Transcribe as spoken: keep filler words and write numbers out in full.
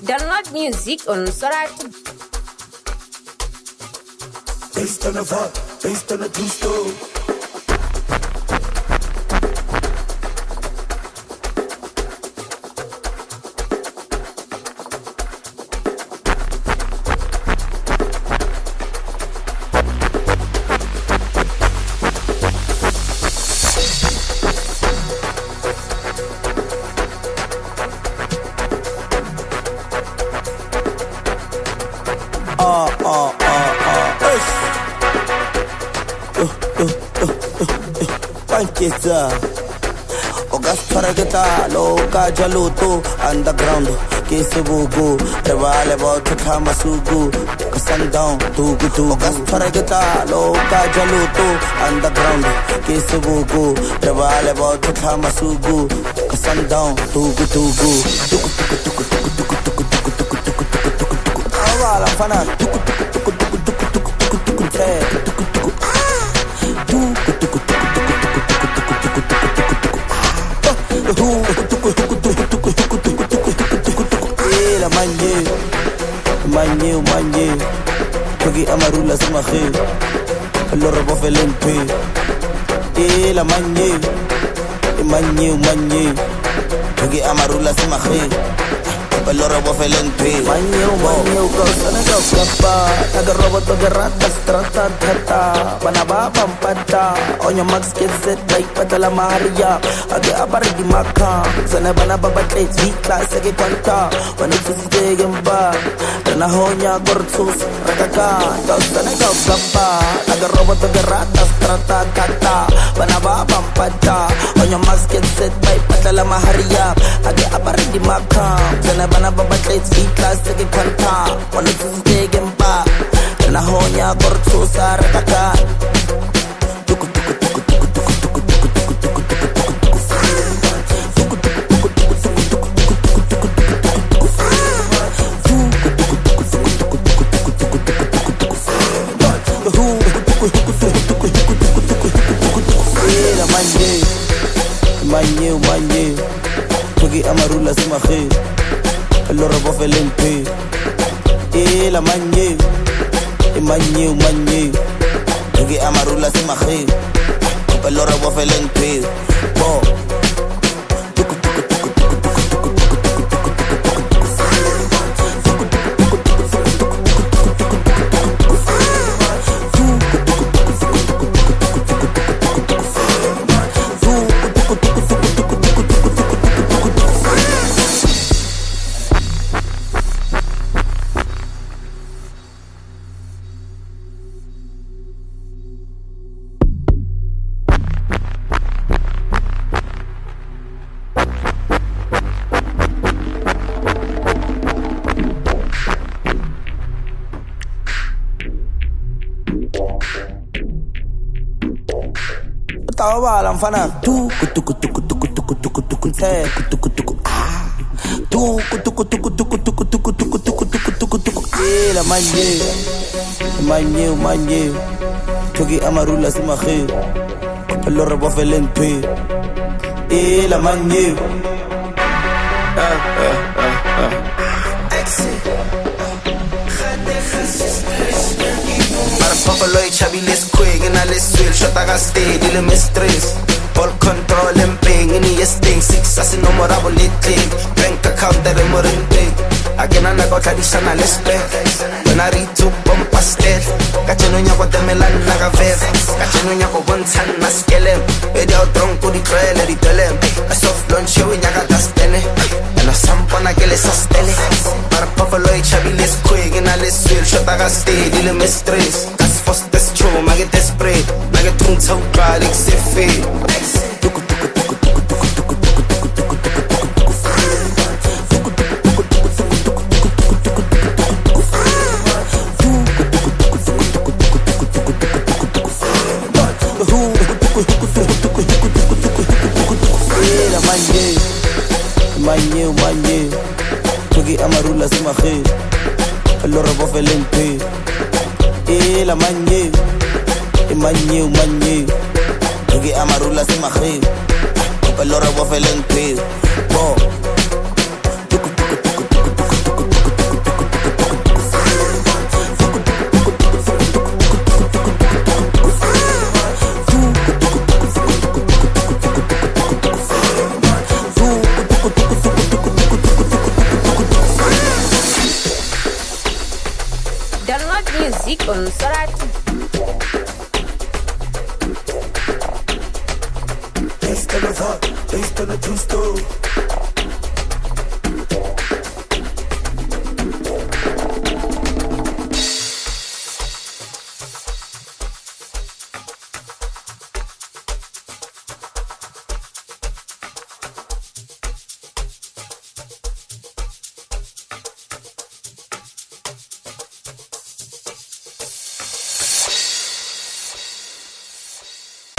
Download music on Soratu. Based on a vibe, based on a true story. Pankeza Ogasparagata Loka Jaluto Underground Kesebugu Revale Bauta Masugu Sundown Tugu Tugu Ogasparagata Loka Jaluto Underground Kesebugu Revale Bauta Masugu Sundown Tugu Tugu Tugu Tugu Tugu Tugu Tugu Tugu Tugu Tugu Tugu Tugu Tugu Awala Fana Tugu Tugu Tugu Tugu Tugu Tugu Tugu Tugu Tugu Tugu Tugu La manje, manje, manje, Togi amarula sumaje, lo robo felente. La manje, manje, manje, Togi amarula sumaje, lo robo felente. Manje, manje, kausana kausapa, naga robo toge ratas trata trata, banaba pampata, onyo max get like patala maria, age abari di maka, sana banaba batle class age kwanta, wani tusi tegemba, na honya gortus rakaka, kausana kausapa, naga robo toge ratas trata trata, banaba pampata, onyo max get like patala maria, age abari di maka, sana banaba batle class age kwanta, wani tusi tegemba, na honya gortus rakaka. Manje, manje, Togi amarula sumaje, lo robo felente. Eh, la manje, manje, manje, Togi amarula sumaje, lo robo felente. Bo. Tawala mfana tuku tuku tuku tuku tuku tuku tuku tuku tuku tuku ah tuku tuku tuku tuku tuku tuku tuku tuku tuku tuku tuku la manje manje manje Togi amarula sumaje lo robo felente eh la manje ah ah ah ah Papaloy, chabiles, quick, and I let's switch. Shot I got stay, dealing with stress. All control and paying in the sting. Six as no more double lit click. Bank account that I'm more in pay. Again, I got traditional respect. When I read to bump a step, Cachenunya got the melan nagavev. Cachenunya got one tan maskelem. Video drunk to the trail, let it tell him. A soft lunch show in Yagata Stene. And a sampana que le sostene. Para Papaloy, chabiles, quick, and I let's switch. Shot I got stay, dealing with stress. First that's true, I get desperate. I get too so dry, like Siffy. Tuku tuku tuku tuku tuku tuku tuku tuku tuku tuku tuku tuku. Tuku tuku tuku tuku tuku tuku tuku tuku tuku tuku tuku. Tuku tuku tuku tuku tuku tuku tuku tuku tuku tuku tuku. Tuku tuku tuku tuku tuku tuku tuku tuku tuku. La manje, manje, manje. Togi amarula sumaje, lo robo felente. Eh, la manje, manje, manje, Togi amarula sumaje, lo robo felente. Bo. Tuku tuku tuku tuku tuku tuku tuku. Download music on Solar to Based on the vibe, based on the true story.